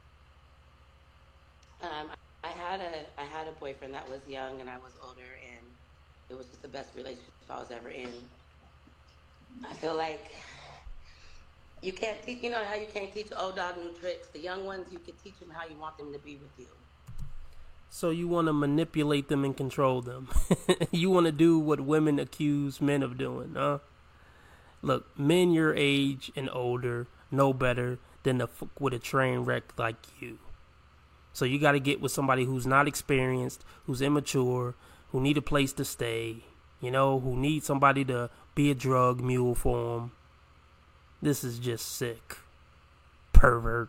I had a boyfriend that was young and I was older, and it was just the best relationship I was ever in. I feel like you can't teach, you know how you can't teach old dog new tricks. The young ones, you can teach them how you want them to be with you. So you want to manipulate them and control them. You want to do what women accuse men of doing, huh? Look, men your age and older know better than to fuck with a train wreck like you. So you got to get with somebody who's not experienced, who's immature, who need a place to stay, you know, who need somebody to be a drug mule for them. This is just sick. Pervert.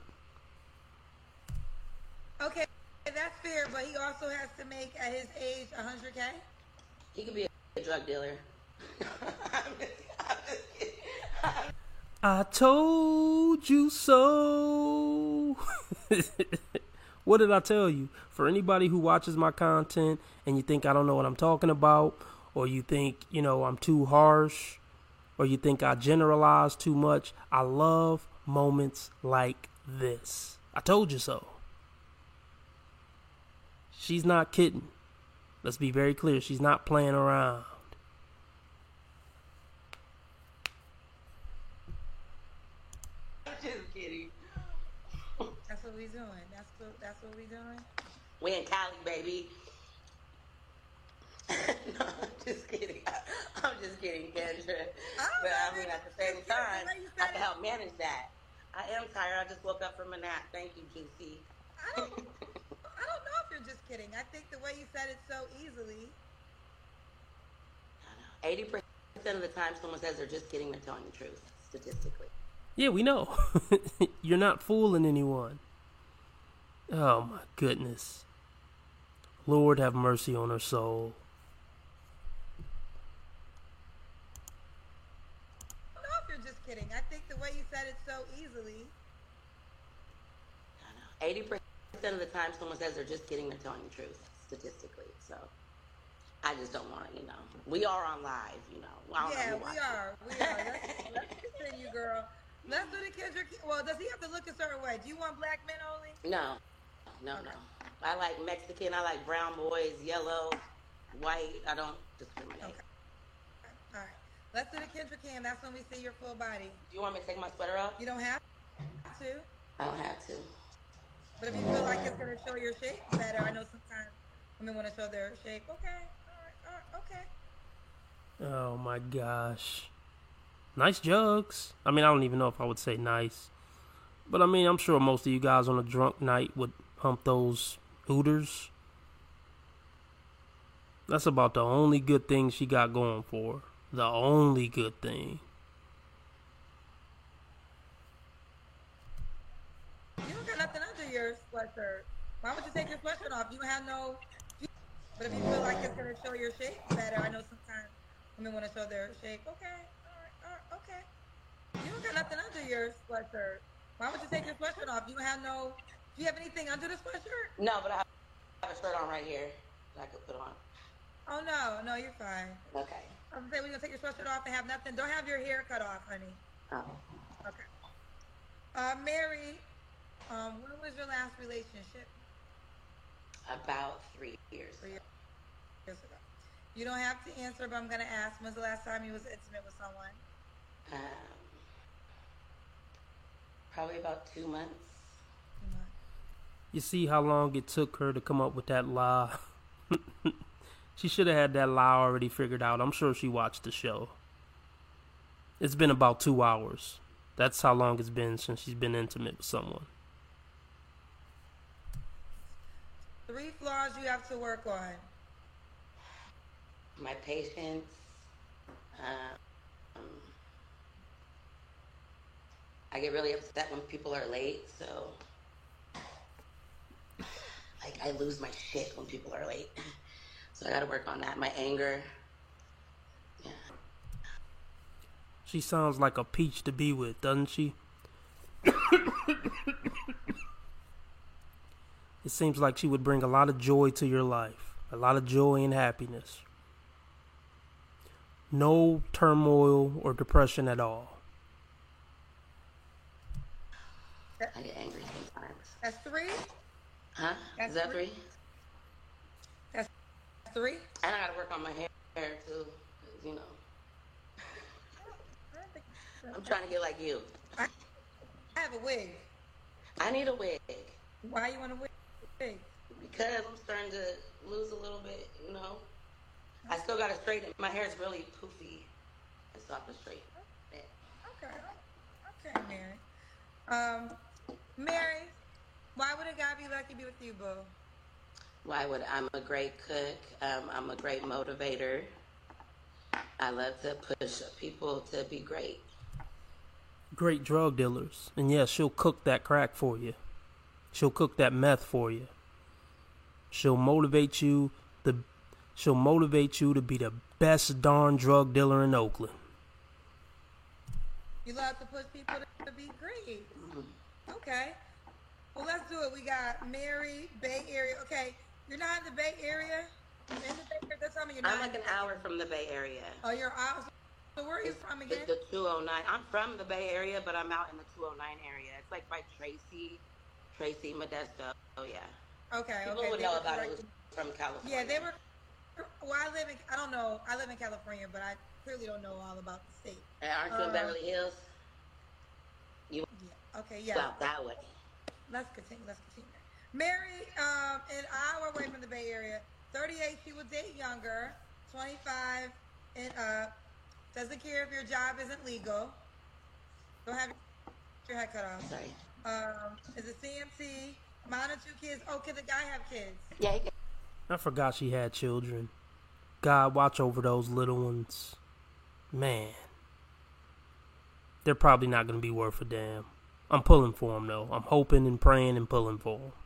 Okay, that's fair, but he also has to make, at his age, 100K? He could be a drug dealer. I told you so. What did I tell you? For anybody who watches my content and you think I don't know what I'm talking about, or you think, you know, I'm too harsh, or you think I generalize too much, I love moments like this. I told you so. She's not kidding. Let's be very clear. She's not playing around. I'm just kidding. That's what we doing. That's what we doing. We in Cali, baby. No, I'm just kidding. I'm just kidding, Kendra. But I mean, at the same time, I can help manage that. I am tired. I just woke up from a nap. Thank you, Juicy. I don't know if you're just kidding. I think the way you said it so easily. 80% of the time, someone says they're just kidding. They're telling the truth, statistically. Yeah, we know. You're not fooling anyone. Oh, my goodness. Lord have mercy on her soul. I don't know if you're just kidding. I think the way you said it so easily. 80% of the time, someone says they're just kidding. They're telling the truth, statistically. So I just don't want to, you know. We are on live, you know. Yeah, we are. Let's continue, girl. Let's do the Kendrick. Well, does he have to look a certain way? Do you want black men only? No. I like Mexican. I like brown boys, yellow, white. I don't discriminate. Okay. All right. Let's do the Kendrick cam. That's when we see your full body. Do you want me to take my sweater off? You don't have to. I don't have to. But if you feel like it's going to show your shape better, I know sometimes women want to show their shape. Okay. All right. Okay. Oh, my gosh. Nice jugs. I mean, I don't even know if I would say nice. But, I mean, I'm sure most of you guys on a drunk night would hump those Hooters. That's about the only good thing she got going for her. The only good thing. You don't got nothing under your sweatshirt. Why would you take your sweatshirt off? You have no... But if you feel like it's going to show your shape better, I know sometimes women want to show their shape. Okay. All right. Okay. You don't got nothing under your sweatshirt. Why would you take your sweatshirt off? You have no... Do you have anything under the sweatshirt? No, but I have a shirt on right here that I could put on. Oh, no, you're fine. Okay. I was going to say, we're going to take your sweatshirt off and have nothing. Don't have your hair cut off, honey. Oh. Okay. Mary, when was your last relationship? About 3 years. 3 years ago. You don't have to answer, but I'm gonna ask. When's the last time you was intimate with someone? Probably about 2 months. You see how long it took her to come up with that lie? She should have had that lie already figured out. I'm sure she watched the show. It's been about 2 hours. That's how long it's been since she's been intimate with someone. 3 flaws you have to work on. My patience. I get really upset when people are late, so like I lose my shit when people are late. So I gotta work on that. My anger. Yeah. She sounds like a peach to be with, doesn't she? It seems like she would bring a lot of joy to your life. A lot of joy and happiness. No turmoil or depression at all. I get angry sometimes. That's 3? Huh? That's Is that 3? 3? That's 3? And I gotta work on my hair too, 'cause, you know. I'm trying to get like you. I have a wig. I need a wig. Why you want a wig? Because I'm starting to lose a little bit, you know. I still got to straighten. My hair is really poofy. So I have to straighten it. Okay, Mary. Mary, why would a guy be lucky to be with you, boo? Why would I'm a great cook. I'm a great motivator. I love to push people to be great. Great drug dealers. And yes, she'll cook that crack for you. She'll cook that meth for you. She'll motivate you to be the best darn drug dealer in Oakland. You love to push people to be great. Okay. Well, let's do it. We got Mary, Bay Area. Okay, you're not in the Bay Area? In the Bay Area? That's something you're not. I'm like an hour from the Bay Area. Oh, you're out. So where are you from again? The 209. I'm from the Bay Area, but I'm out in the 209 area. It's like by Tracy, Modesto. Oh, yeah. Okay. People would know about it who's from California. Yeah, they were. Well, I don't know. I live in California, but I clearly don't know all about the state. And aren't you in Beverly Hills? Yeah. Okay, yeah. Out that way. Let's continue. Mary, an hour away from the Bay Area. 38, she would date younger. 25 and up. Doesn't care if your job isn't legal. Don't have your head cut off. Sorry. Is a CMC. Mine are 2 kids. Oh, can the guy have kids? Yeah, he can. I forgot she had children. God, watch over those little ones. Man. They're probably not going to be worth a damn. I'm pulling for them, though. I'm hoping and praying and pulling for them.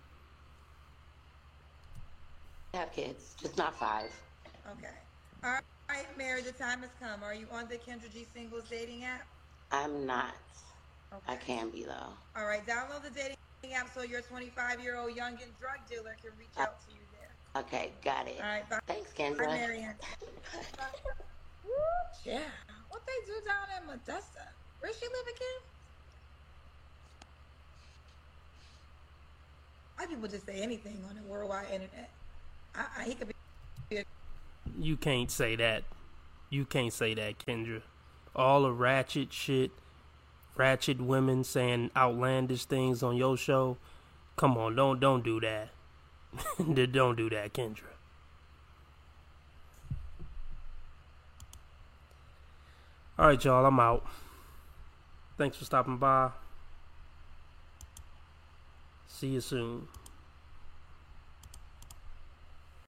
Have kids, just not 5. Okay. All right, Mary, the time has come. Are you on the Kendra G Singles dating app? I'm not. Okay. I can be, though. All right, download the dating app so your 25-year-old youngin' drug dealer can reach out to you there. Okay, got it. All right, bye. Thanks, Kendra. Bye, Marianne. Yeah. What they do down in Modesto? Where she live again? Why people just say anything on the worldwide internet? He could be. You can't say that. You can't say that, Kendra. All the ratchet shit, ratchet women saying outlandish things on your show. Come on, don't do that. Don't do that, Kendra. All right, y'all, I'm out. Thanks for stopping by. See you soon.